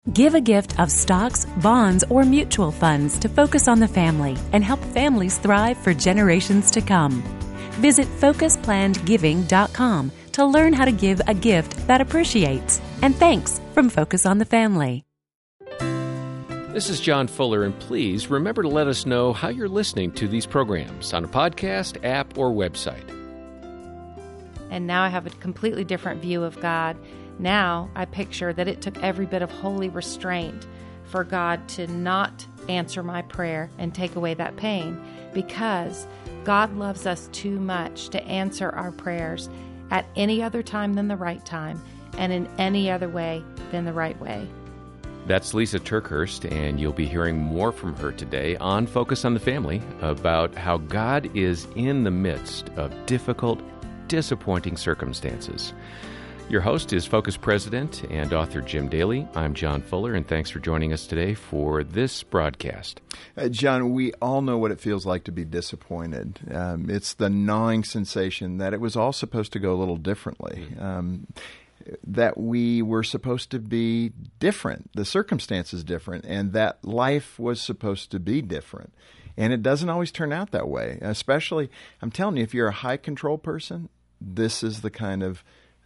Give a gift of stocks, bonds, or mutual funds to Focus on the Family and help families thrive for generations to come. Visit FocusPlannedGiving.com to learn how to give a gift that appreciates. And thanks from Focus on the Family. This is John Fuller, and please remember to let us know how you're listening to these programs on a podcast, app, or website. And now I have a completely different view of God. Now I picture that it took every bit of holy restraint for God to not answer my prayer and take away that pain, because God loves us too much to answer our prayers at any other time than the right time and in any other way than the right way. That's Lisa TerKeurst, and you'll be hearing more from her today on Focus on the Family about how God is in the midst of difficult, disappointing circumstances. Your host is Focus President and author Jim Daly. I'm John Fuller, and thanks for joining us today for this broadcast. John, we all know what it feels like to be disappointed. It's the gnawing sensation that it was all supposed to go a little differently, that we were supposed to be different, the circumstances different, and that life was supposed to be different. And it doesn't always turn out that way, especially, I'm telling you, if you're a high control person, this is the kind of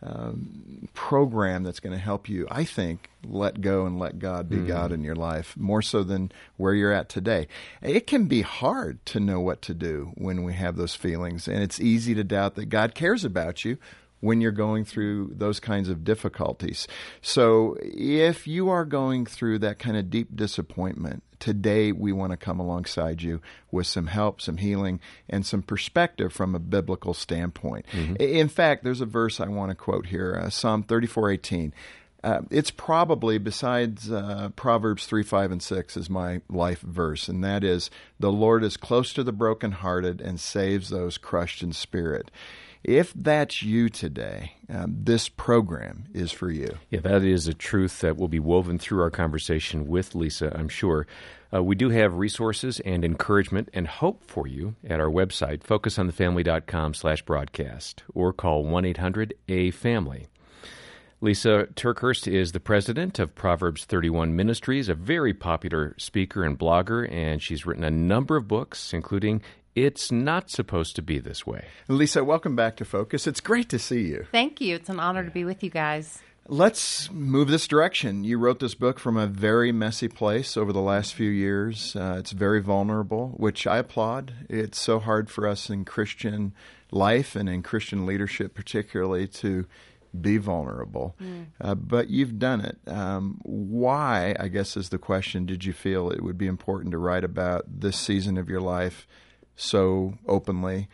program that's going to help you, I think, let go and let God be God in your life, more so than where you're at today. It can be hard to know what to do when we have those feelings, and it's easy to doubt that God cares about you when you're going through those kinds of difficulties. So if you are going through that kind of deep disappointment, today we want to come alongside you with some help, some healing, and some perspective from a biblical standpoint. In fact, there's a verse I want to quote here, Psalm 34:18. It's probably, besides Proverbs 3, 5, and 6, is my life verse, and that is, "The Lord is close to the brokenhearted and saves those crushed in spirit." If that's you today, this program is for you. Yeah, that is a truth that will be woven through our conversation with Lisa, I'm sure. We do have resources and encouragement and hope for you at our website, focusonthefamily.com/broadcast, or call 1-800-A-FAMILY. Lisa TerKeurst is the president of Proverbs 31 Ministries, a very popular speaker and blogger, and she's written a number of books, including It's Not Supposed to Be This Way. Lisa, welcome back to Focus. It's great to see you. Thank you. It's an honor to be with you guys. Let's move this direction. You wrote this book from a very messy place over the last few years. It's very vulnerable, which I applaud. It's so hard for us in Christian life and in Christian leadership particularly to be vulnerable. But you've done it. Why, I guess is the question, did you feel it would be important to write about this season of your life so openly?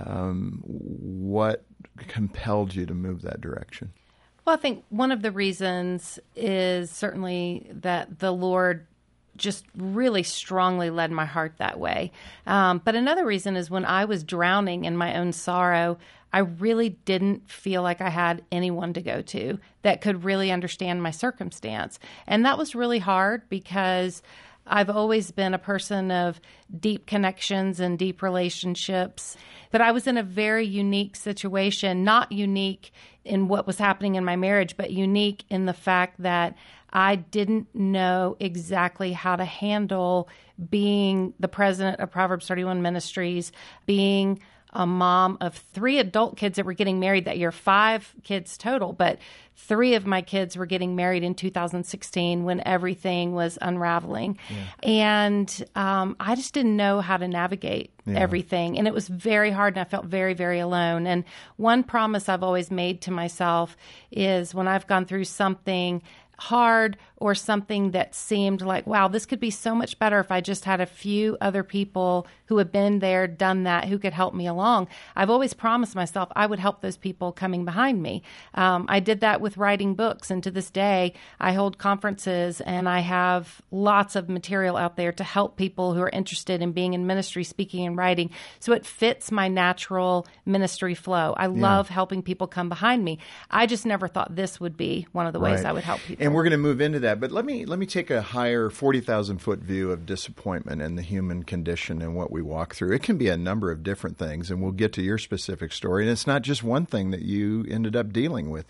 What compelled you to move that direction? Well, I think one of the reasons is certainly that the Lord just really strongly led my heart that way. But another reason is when I was drowning in my own sorrow, I really didn't feel like I had anyone to go to that could really understand my circumstance. And that was really hard because I've always been a person of deep connections and deep relationships. But I was in a very unique situation, not unique in what was happening in my marriage, but unique in the fact that I didn't know exactly how to handle being the president of Proverbs 31 Ministries, being a mom of 3 adult kids that were getting married that year, 5 kids total, but 3 of my kids were getting married in 2016 when everything was unraveling. And I just didn't know how to navigate everything. And it was very hard, and I felt very, very alone. And one promise I've always made to myself is when I've gone through something hard or something that seemed like, wow, this could be so much better if I just had a few other people who have been there, done that, who could help me along. I've always promised myself I would help those people coming behind me. I did that with writing books, and to this day, I hold conferences and I have lots of material out there to help people who are interested in being in ministry, speaking and writing. So it fits my natural ministry flow. I love helping people come behind me. I just never thought this would be one of the ways I would help people. And we're going to move into that, but let me take a higher 40,000-foot view of disappointment and the human condition and what we walk through. It can be a number of different things, and we'll get to your specific story. And it's not just one thing that you ended up dealing with.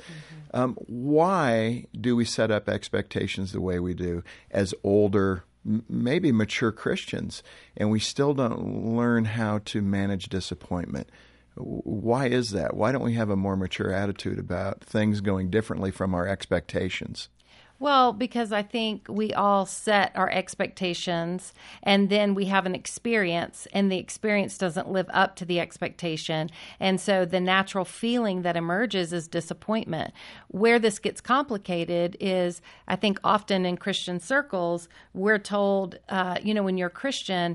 Why do we set up expectations the way we do as older, maybe mature Christians, and we still don't learn how to manage disappointment? Why is that? Why don't we have a more mature attitude about things going differently from our expectations? Well, because I think we all set our expectations and then we have an experience and the experience doesn't live up to the expectation. And so the natural feeling that emerges is disappointment. Where this gets complicated is, I think often in Christian circles, we're told, when you're a Christian,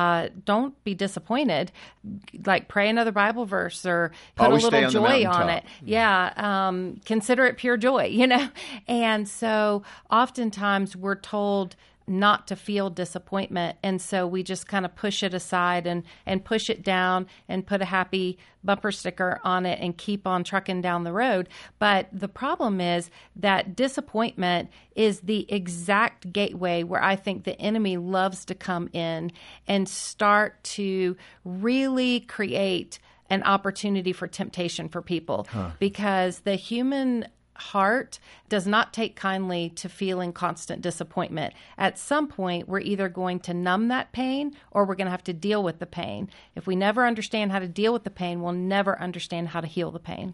don't be disappointed. Like pray another Bible verse or put always a little joy on on it. Yeah. Consider it pure joy, And so oftentimes we're told not to feel disappointment. And so we just kind of push it aside and push it down and put a happy bumper sticker on it and keep on trucking down the road. But the problem is that disappointment is the exact gateway where I think the enemy loves to come in and start to really create an opportunity for temptation for people. Because the human heart does not take kindly to feeling constant disappointment. At some point, we're either going to numb that pain or we're going to have to deal with the pain. If we never understand how to deal with the pain, we'll never understand how to heal the pain.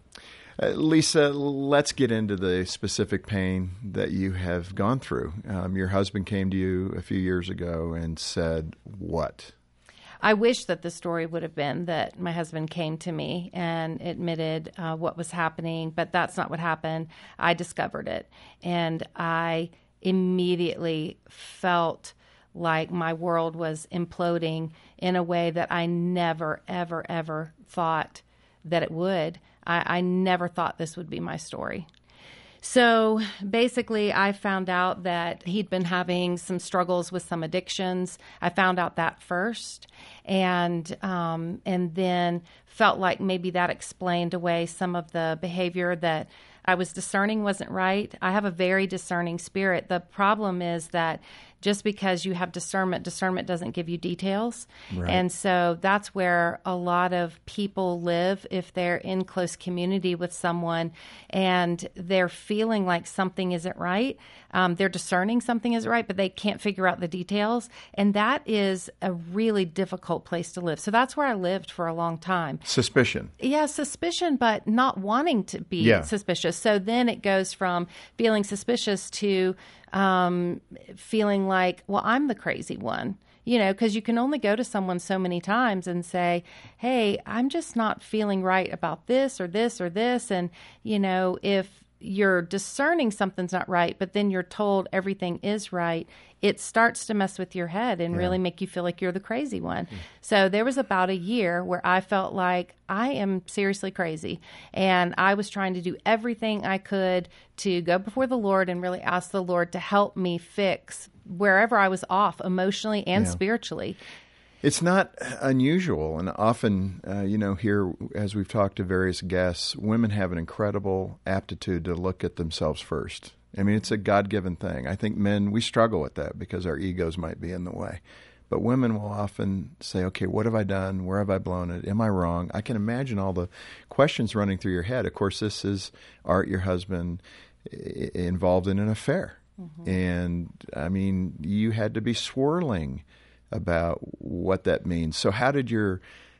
Lisa, let's get into the specific pain that you have gone through. Your husband came to you a few years ago and said what? I wish that the story would have been that my husband came to me and admitted what was happening, but that's not what happened. I discovered it, and I immediately felt like my world was imploding in a way that I never, ever, ever thought that it would. I never thought this would be my story. So basically, I found out that he'd been having some struggles with some addictions. I found out that first, and then felt like maybe that explained away some of the behavior that I was discerning wasn't right. I have a very discerning spirit. The problem is that just because you have discernment doesn't give you details. Right. And so that's where a lot of people live if they're in close community with someone and they're feeling like something isn't right. They're discerning something isn't right, but they can't figure out the details. And that is a really difficult place to live. So that's where I lived for a long time. Suspicion. Yeah, suspicion, but not wanting to be suspicious. So then it goes from feeling suspicious to feeling like, well, I'm the crazy one, because you can only go to someone so many times and say, hey, I'm just not feeling right about this or this or this. And, if you're discerning something's not right, but then you're told everything is right, it starts to mess with your head and really make you feel like you're the crazy one. So there was about a year where I felt like I am seriously crazy. And I was trying to do everything I could to go before the Lord and really ask the Lord to help me fix wherever I was off emotionally and spiritually. It's not unusual, and often, here, as we've talked to various guests, women have an incredible aptitude to look at themselves first. I mean, it's a God-given thing. I think men, we struggle with that because our egos might be in the way. But women will often say, okay, what have I done? Where have I blown it? Am I wrong? I can imagine all the questions running through your head. Of course, this is Art, your husband, involved in an affair. Mm-hmm. And, I mean, you had to be swirling about what that means. So how did your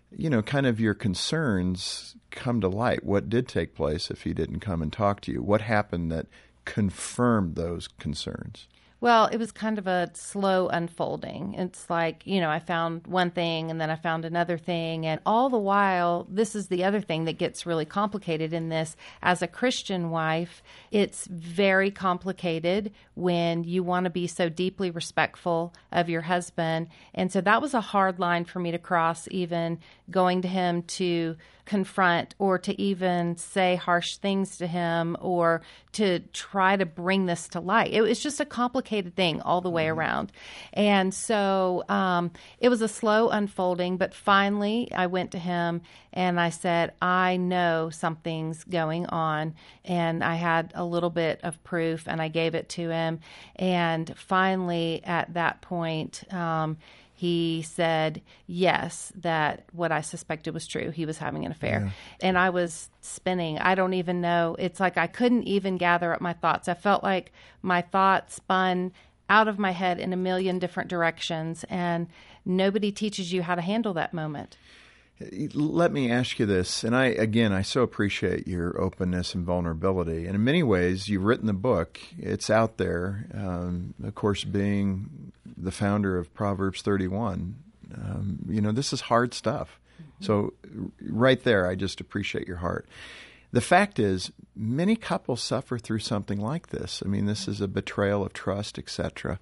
concerns come to light? What did take place if he didn't come and talk to you? What happened that confirmed those concerns? Well, it was kind of a slow unfolding. It's like, I found one thing and then I found another thing. And all the while, this is the other thing that gets really complicated in this. As a Christian wife, it's very complicated when you want to be so deeply respectful of your husband. And so that was a hard line for me to cross, even going to him to confront or to even say harsh things to him or to try to bring this to light. It was just a complicated thing all the way around. And so it was a slow unfolding, but finally I went to him and I said, I know something's going on. And I had a little bit of proof and I gave it to him. And finally at that point, he said, yes, that what I suspected was true. He was having an affair. Yeah. And I was spinning. I don't even know. It's like I couldn't even gather up my thoughts. I felt like my thoughts spun out of my head in a million different directions, and nobody teaches you how to handle that moment. Let me ask you this, and I so appreciate your openness and vulnerability. And in many ways, you've written the book. It's out there. Of course, being the founder of Proverbs 31, this is hard stuff. Mm-hmm. So right there, I just appreciate your heart. The fact is, many couples suffer through something like this. I mean, this is a betrayal of trust, etc.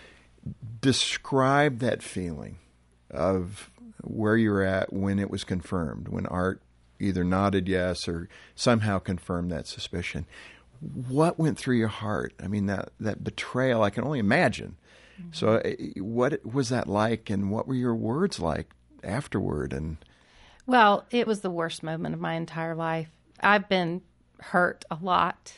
Describe that feeling of where you're at when it was confirmed, when Art either nodded yes or somehow confirmed that suspicion. What went through your heart? I mean, that betrayal, I can only imagine. Mm-hmm. So what was that like, and what were your words like afterward? Well, it was the worst moment of my entire life. I've been hurt a lot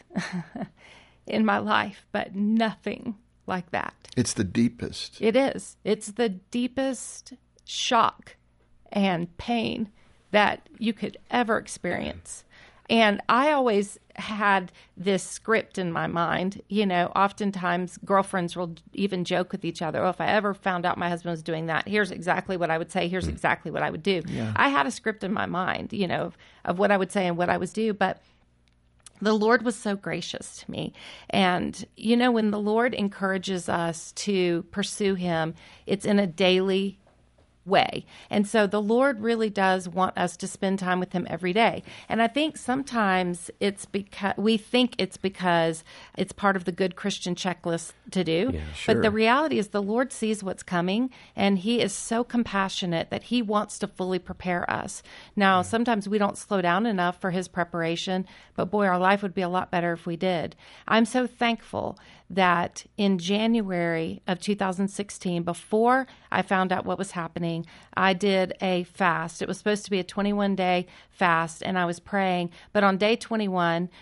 in my life, but nothing like that. It's the deepest. It is. It's the deepest shock and pain that you could ever experience. And I always had this script in my mind. Oftentimes girlfriends will even joke with each other, if I ever found out my husband was doing that, here's exactly what I would say, here's exactly what I would do. Yeah. I had a script in my mind, of what I would say and what I would do, but the Lord was so gracious to me. And, when the Lord encourages us to pursue him, it's in a daily way. And so the Lord really does want us to spend time with him every day. And I think sometimes it's because we think it's because it's part of the good Christian checklist to do. Yeah, sure. But the reality is the Lord sees what's coming, and he is so compassionate that he wants to fully prepare us. Now, sometimes we don't slow down enough for his preparation, but boy, our life would be a lot better if we did. I'm so thankful that in January of 2016, before I found out what was happening, I did a fast. It was supposed to be a 21-day fast, and I was praying. But on day 21,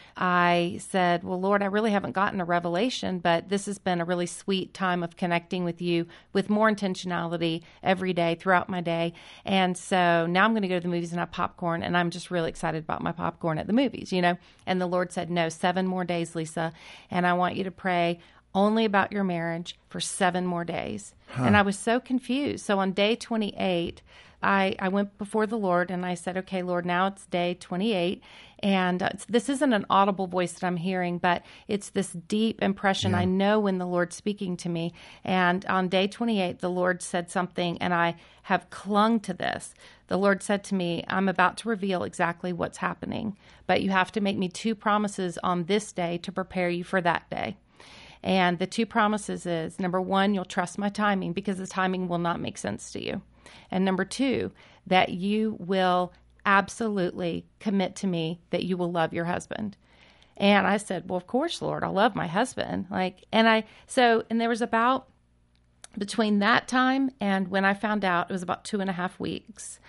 I said, well, Lord, I really haven't gotten a revelation, but this has been a really sweet time of connecting with you with more intentionality every day throughout my day. And so now I'm going to go to the movies and have popcorn, and I'm just really excited about my popcorn at the movies, And the Lord said, no, 7 more days, Lisa, and I want you to pray only about your marriage for 7 more days. Huh. And I was so confused. So on day 28, I went before the Lord and I said, okay, Lord, now it's day 28. And this isn't an audible voice that I'm hearing, but it's this deep impression. Yeah. I know when the Lord's speaking to me. And on day 28, the Lord said something, and I have clung to this. The Lord said to me, I'm about to reveal exactly what's happening, but you have to make me 2 promises on this day to prepare you for that day. And the 2 promises is, number 1, you'll trust my timing because the timing will not make sense to you. And number 2, that you will absolutely commit to me that you will love your husband. And I said, well, of course, Lord, I'll love my husband. And there was about, between that time and when I found out, it was about 2.5 weeks.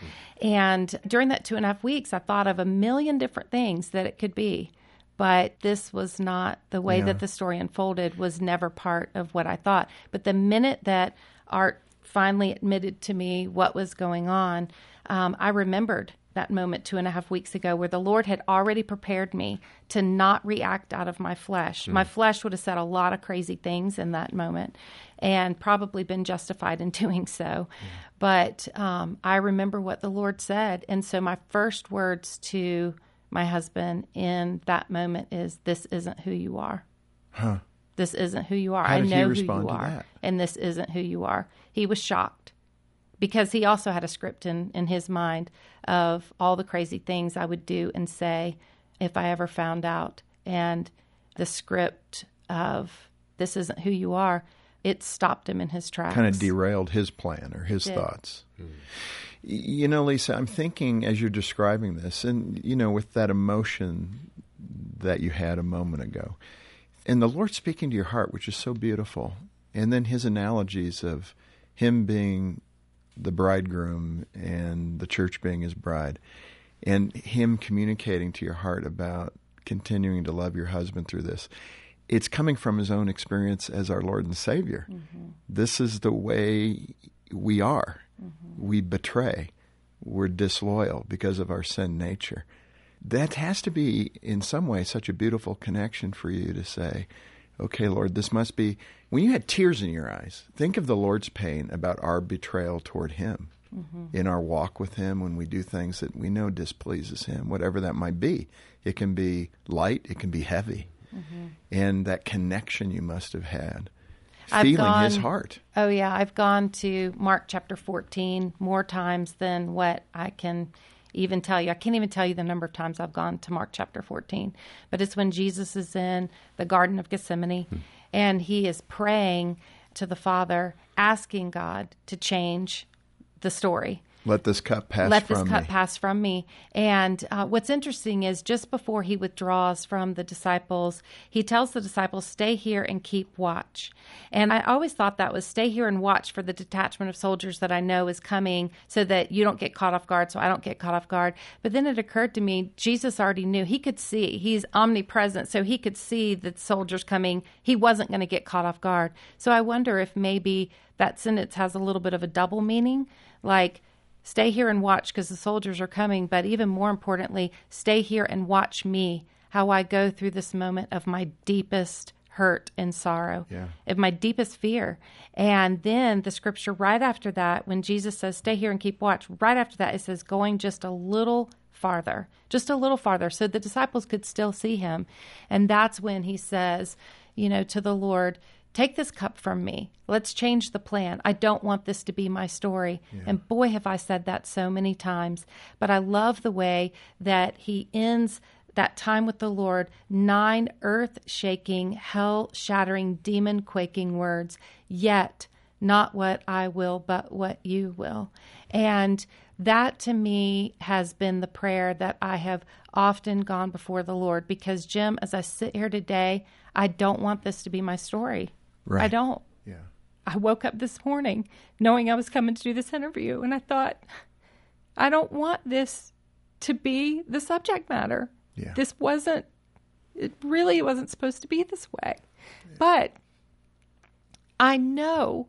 And during that 2.5 weeks, I thought of a million different things that it could be. But this was not the way that the story unfolded, was never part of what I thought. But the minute that Art finally admitted to me what was going on, I remembered that moment 2.5 weeks ago where the Lord had already prepared me to not react out of my flesh. My flesh would have said a lot of crazy things in that moment and probably been justified in doing so. But I remember what the Lord said. And so my first words to my husband in that moment is, this isn't who you are. Huh. This isn't who you are. How did I know he respond who you to are. That? And this isn't who you are. He was shocked because he also had a script in his mind of all the crazy things I would do and say if I ever found out. And the script of this isn't who you are, it stopped him in his tracks. Kind of derailed his plan or his thoughts. Lisa, I'm thinking as you're describing this, and, with that emotion that you had a moment ago, and the Lord speaking to your heart, which is so beautiful, and then his analogies of him being the bridegroom and the church being his bride, and him communicating to your heart about continuing to love your husband through this. It's coming from his own experience as our Lord and Savior. Mm-hmm. This is the way we are. Mm-hmm. We betray. We're disloyal because of our sin nature. That has to be, in some way, such a beautiful connection for you to say, okay, Lord, this must be... When you had tears in your eyes, think of the Lord's pain about our betrayal toward him. Mm-hmm. In our walk with him, when we do things that we know displeases him, whatever that might be. It can be light, it can be heavy. Mm-hmm. And that connection you must have had, feeling his heart. Oh, yeah. I've gone to Mark chapter 14 more times than what I can even tell you. I can't even tell you the number of times I've gone to Mark chapter 14. But it's when Jesus is in the Garden of Gethsemane, and he is praying to the Father, asking God to change the story. Let this cup pass from me. And what's interesting is just before he withdraws from the disciples, he tells the disciples, stay here and keep watch. And I always thought that was stay here and watch for the detachment of soldiers that I know is coming so that you don't get caught off guard, so I don't get caught off guard. But then it occurred to me, Jesus already knew. He could see. He's omnipresent, so he could see the soldiers coming. He wasn't going to get caught off guard. So I wonder if maybe that sentence has a little bit of a double meaning, like, stay here and watch because the soldiers are coming, but even more importantly, stay here and watch me, how I go through this moment of my deepest hurt and sorrow, of my deepest fear. And then the scripture right after that, when Jesus says, stay here and keep watch, right after that it says, going just a little farther, so the disciples could still see him. And that's when he says, to the Lord, take this cup from me. Let's change the plan. I don't want this to be my story. Yeah. And boy, have I said that so many times. But I love the way that he ends that time with the Lord, 9 earth-shaking, hell-shattering, demon-quaking words, yet not what I will, but what you will. And that to me has been the prayer that I have often gone before the Lord, because Jim, as I sit here today, I don't want this to be my story. Right. I don't. Yeah. I woke up this morning knowing I was coming to do this interview, and I thought, I don't want this to be the subject matter. Yeah. It really wasn't supposed to be this way. Yeah. But I know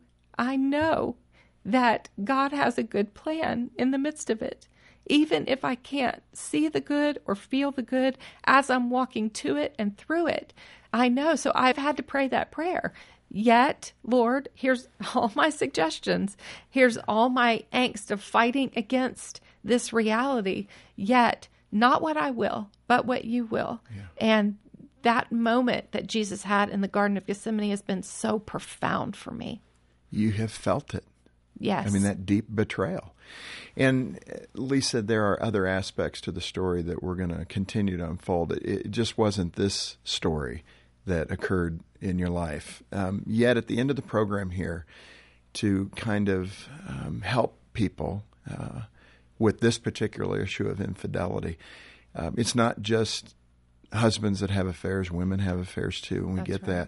that God has a good plan in the midst of it. Even if I can't see the good or feel the good as I'm walking to it and through it, I know. So I've had to pray that prayer. Yet, Lord, here's all my suggestions. Here's all my angst of fighting against this reality. Yet, not what I will, but what you will. Yeah. And that moment that Jesus had in the Garden of Gethsemane has been so profound for me. You have felt it. Yes. I mean, that deep betrayal. And Lisa, there are other aspects to the story that we're going to continue to unfold. It just wasn't this story that occurred in your life. Yet at the end of the program here, to kind of help people with this particular issue of infidelity, it's not just husbands that have affairs, women have affairs too, and we get that.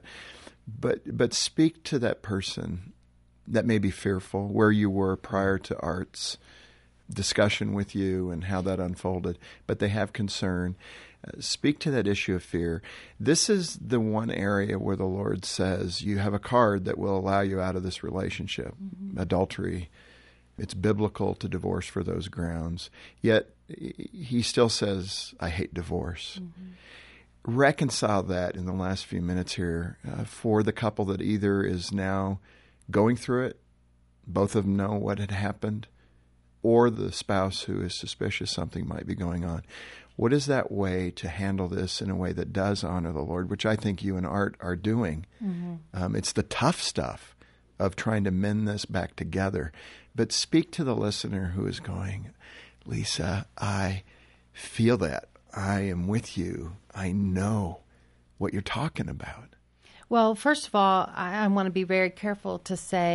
But speak to that person that may be fearful, where you were prior to Art's discussion with you and how that unfolded, but they have concern. Speak to that issue of fear. This is the one area where the Lord says you have a card that will allow you out of this relationship. Mm-hmm. Adultery, it's biblical to divorce for those grounds. Yet he still says, I hate divorce. Mm-hmm. Reconcile that in the last few minutes here for the couple that either is now going through it, both of them know what had happened, or the spouse who is suspicious something might be going on. What is that way to handle this in a way that does honor the Lord, which I think you and Art are doing? Mm-hmm. It's the tough stuff of trying to mend this back together. But speak to the listener who is going, Lisa, I feel that. I am with you. I know what you're talking about. Well, first of all, I want to be very careful to say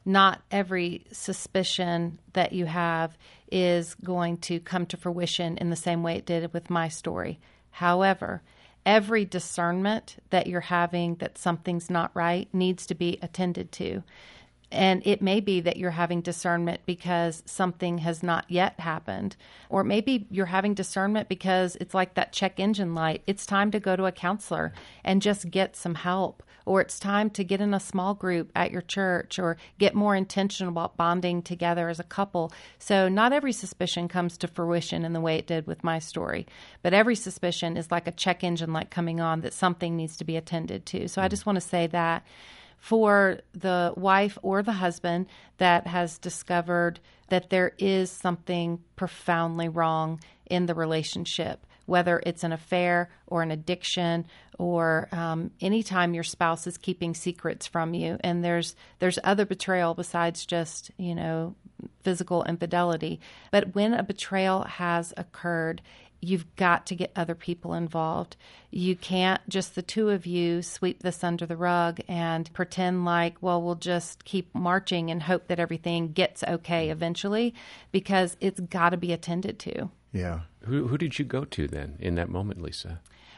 not every suspicion that you have is going to come to fruition in the same way it did with my story. However, every discernment that you're having that something's not right needs to be attended to. And it may be that you're having discernment because something has not yet happened. Or maybe you're having discernment because it's like that check engine light. It's time to go to a counselor and just get some help. Or it's time to get in a small group at your church or get more intentional about bonding together as a couple. So not every suspicion comes to fruition in the way it did with my story. But every suspicion is like a check engine light coming on that something needs to be attended to. So I just want to say that for the wife or the husband that has discovered that there is something profoundly wrong in the relationship, whether it's an affair or an addiction or anytime your spouse is keeping secrets from you, and there's other betrayal besides just, physical infidelity. But when a betrayal has occurred, you've got to get other people involved. You can't just the two of you sweep this under the rug and pretend like, well, we'll just keep marching and hope that everything gets okay eventually, because it's got to be attended to. Yeah. Who did you go to then in that moment, Lisa?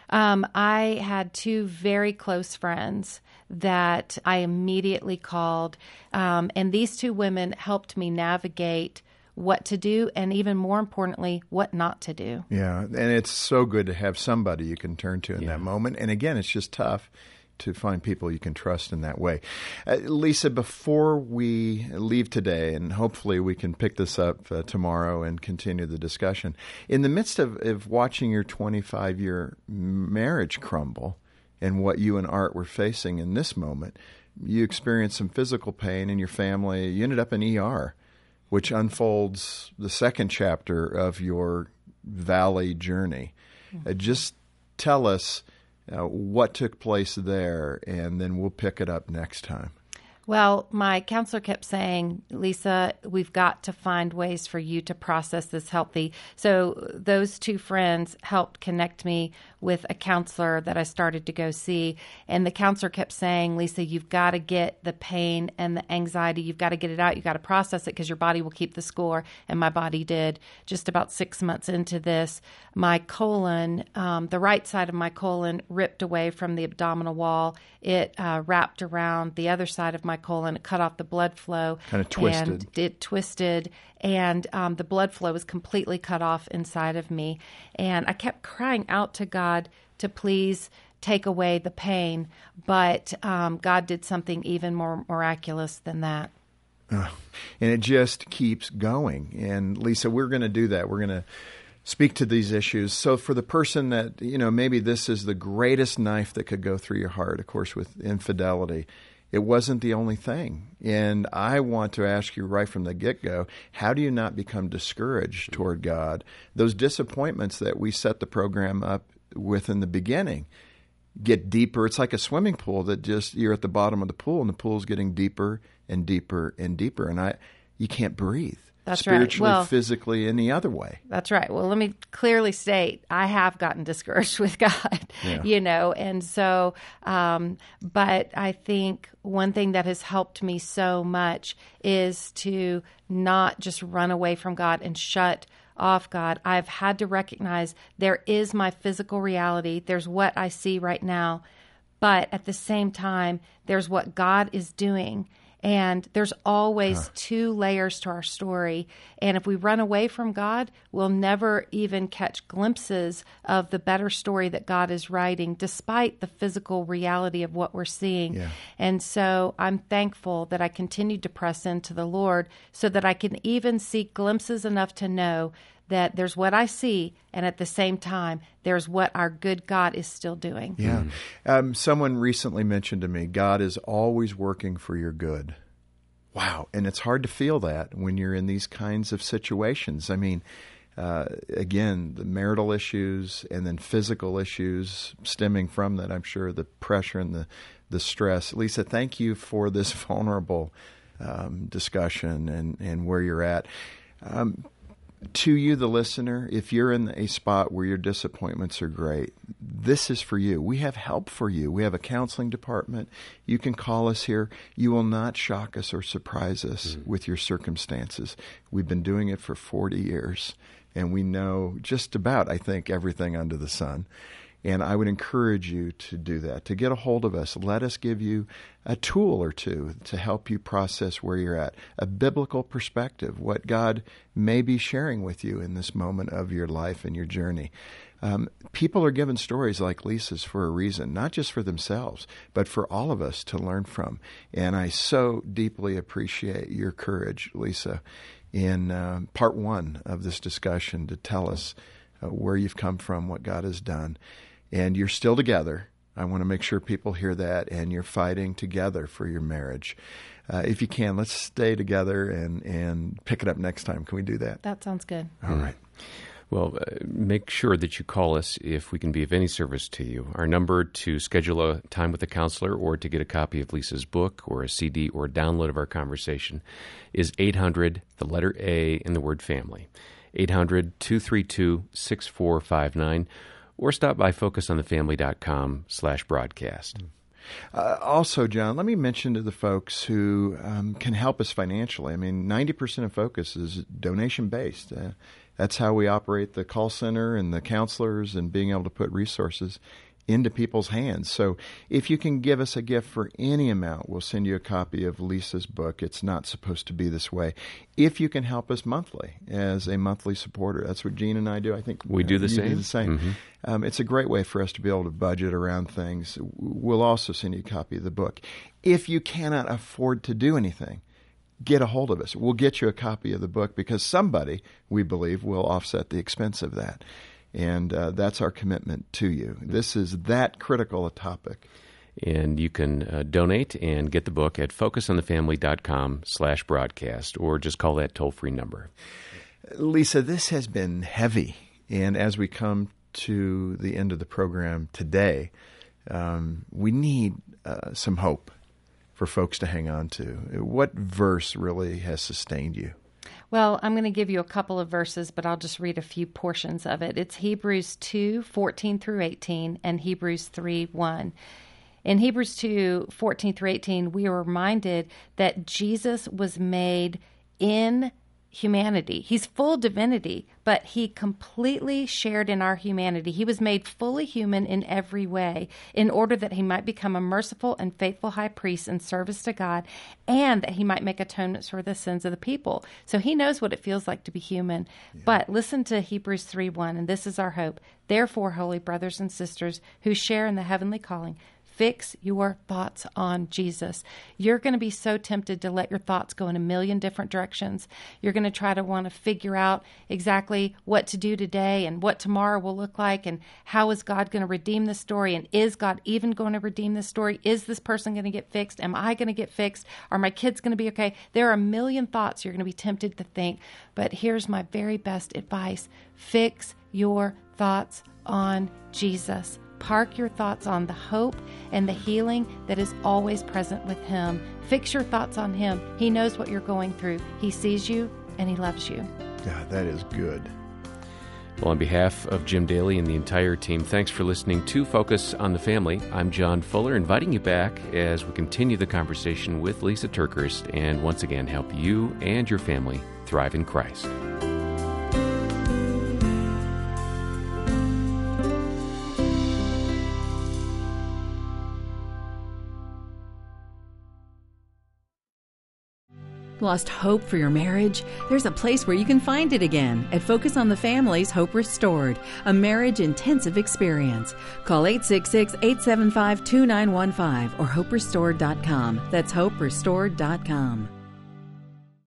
I had two very close friends that I immediately called, and these two women helped me navigate what to do, and even more importantly, what not to do. Yeah, and it's so good to have somebody you can turn to in that moment. And again, it's just tough to find people you can trust in that way. Lisa, before we leave today, and hopefully we can pick this up tomorrow and continue the discussion, in the midst of watching your 25-year marriage crumble and what you and Art were facing in this moment, you experienced some physical pain in your family. You ended up in ER, which unfolds the second chapter of your valley journey. Just tell us what took place there, and then we'll pick it up next time. Well, my counselor kept saying, Lisa, we've got to find ways for you to process this healthy. So those two friends helped connect me with a counselor that I started to go see. And the counselor kept saying, Lisa, you've got to get the pain and the anxiety. You've got to get it out. You've got to process it because your body will keep the score. And my body did. Just about 6 months into this, my colon, the right side of my colon ripped away from the abdominal wall. It wrapped around the other side of my colon. It cut off the blood flow. Kind of twisted. And it twisted, and the blood flow was completely cut off inside of me. And I kept crying out to God to please take away the pain, but God did something even more miraculous than that. And it just keeps going. And Lisa, we're going to do that. We're going to speak to these issues. So for the person that, maybe this is the greatest knife that could go through your heart, of course, with infidelity, it wasn't the only thing. And I want to ask you right from the get-go, how do you not become discouraged toward God? Those disappointments that we set the program up with in the beginning get deeper. It's like a swimming pool that just, you're at the bottom of the pool and the pool's getting deeper and deeper and deeper. And you can't breathe. That's spiritually, right. Well, physically, any other way. That's right. Well, let me clearly state, I have gotten discouraged with God, and so, but I think one thing that has helped me so much is to not just run away from God and shut off God. I've had to recognize there is my physical reality. There's what I see right now, but at the same time, there's what God is doing. And there's always two layers to our story. And if we run away from God, we'll never even catch glimpses of the better story that God is writing, despite the physical reality of what we're seeing. Yeah. And so I'm thankful that I continued to press into the Lord so that I can even see glimpses enough to know that there's what I see, and at the same time, there's what our good God is still doing. Yeah. Someone recently mentioned to me, God is always working for your good. Wow. And it's hard to feel that when you're in these kinds of situations. I mean, again, the marital issues and then physical issues stemming from that, I'm sure, the pressure and the stress. Lisa, thank you for this vulnerable discussion and where you're at. To you, the listener, if you're in a spot where your disappointments are great, this is for you. We have help for you. We have a counseling department. You can call us here. You will not shock us or surprise us with your circumstances. We've been doing it for 40 years, and we know just about, I think, everything under the sun. And I would encourage you to do that, to get a hold of us. Let us give you a tool or two to help you process where you're at, a biblical perspective, what God may be sharing with you in this moment of your life and your journey. People are given stories like Lisa's for a reason, not just for themselves, but for all of us to learn from. And I so deeply appreciate your courage, Lisa, in part one of this discussion to tell us where you've come from, what God has done. And you're still together. I want to make sure people hear that, and you're fighting together for your marriage. If you can, let's stay together and pick it up next time. Can we do that? That sounds good. All right. Well, make sure that you call us if we can be of any service to you. Our number to schedule a time with a counselor or to get a copy of Lisa's book or a CD or a download of our conversation is 800, the letter A in the word family, 800-232-6459, or stop by focusonthefamily.com/broadcast. Also, John, let me mention to the folks who can help us financially. I mean, 90% of Focus is donation-based. That's how we operate the call center and the counselors and being able to put resources into people's hands. So if you can give us a gift for any amount, we'll send you a copy of Lisa's book. It's not supposed to be this way. If you can help us monthly as a monthly supporter, that's what Gene and I do. I think we do the same. Do the same. Mm-hmm. It's a great way for us to be able to budget around things. We'll also send you a copy of the book. If you cannot afford to do anything, get a hold of us. We'll get you a copy of the book because somebody, we believe, will offset the expense of that. And that's our commitment to you. This is that critical a topic. And you can donate and get the book at focusonthefamily.com/broadcast, or just call that toll-free number. Lisa, this has been heavy. And as we come to the end of the program today, we need some hope for folks to hang on to. What verse really has sustained you? Well, I'm going to give you a couple of verses, but I'll just read a few portions of it. It's Hebrews 2:14 through 18, and Hebrews 3:1. In Hebrews 2:14 through 18, we are reminded that Jesus was made in humanity. He's full divinity, but he completely shared in our humanity. He was made fully human in every way in order that he might become a merciful and faithful high priest in service to God, and that he might make atonements for the sins of the people. So he knows what it feels like to be human. Yeah. But listen to Hebrews 3:1, and this is our hope. Therefore, holy brothers and sisters who share in the heavenly calling, fix your thoughts on Jesus. You're going to be so tempted to let your thoughts go in a million different directions. You're going to try to want to figure out exactly what to do today and what tomorrow will look like and how is God going to redeem this story, and is God even going to redeem this story? Is this person going to get fixed? Am I going to get fixed? Are my kids going to be okay? There are a million thoughts you're going to be tempted to think, but here's my very best advice. Fix your thoughts on Jesus. Park your thoughts on the hope and the healing that is always present with him. Fix your thoughts on him. He knows what you're going through. He sees you and he loves you. Yeah, that is good. Well, on behalf of Jim Daly and the entire team, thanks for listening to Focus on the Family. I'm John Fuller, inviting you back as we continue the conversation with Lisa TerKeurst and once again help you and your family thrive in Christ. Lost hope for your marriage? There's a place where you can find it again at Focus on the Family's Hope Restored, a marriage intensive experience. Call 866-875-2915 or hoperestored.com. That's hoperestored.com.